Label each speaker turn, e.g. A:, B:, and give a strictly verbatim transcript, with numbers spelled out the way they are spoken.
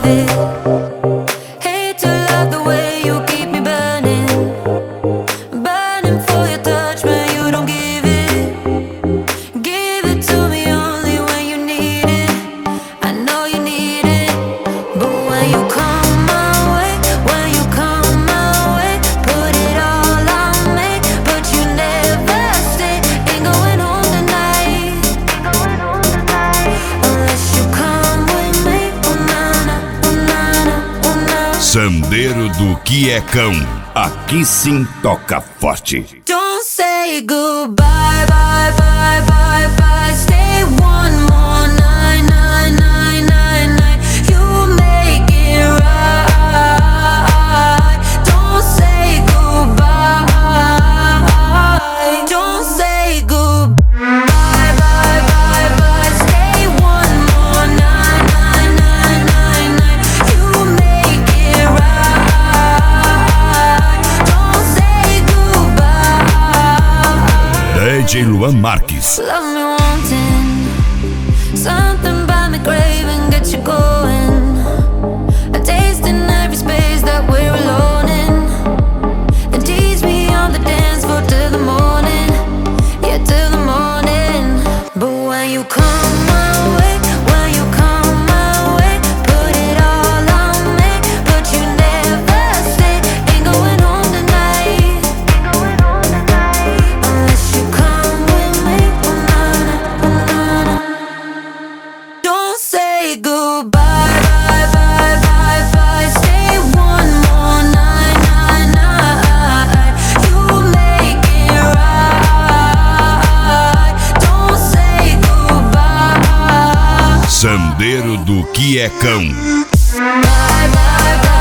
A: love it. Hate to love the way you keep me burning, burning for your touch, but you don't give it. Give it to me only when you need it. I know you need it, but when you come my way, when you come my way, put it all on me, but you never stay. Ain't going home tonight, unless you come with me. Oh nana, oh nana, oh nana.
B: Sandeiro do que é cão. Aqui sim toca forte.
A: Don't say goodbye, bye, bye, bye, bye. Stay one more night, night, night, night, night. You make it right. Don't say goodbye. Don't say goodbye, bye, bye, bye. Stay one more night, night, night, night, night. You make it right. Don't say goodbye.
B: D J Luan Marques.
A: Love me wanting something about me, craving, get you going. A taste in every space that we're alone in. Then tease me on the dance floor till the morning, yeah, till the morning. But when you come my way, when you come my way, put it all on me, but you never stay. Ain't going home tonight, unless you come with me. Oh nana, oh nana. Don't say goodbye, bye, bye, bye, bye. Stay one more night, night, night. You make it right. Don't say goodbye.
B: Sandeiro do que é cão.
A: Bye, bye, bye.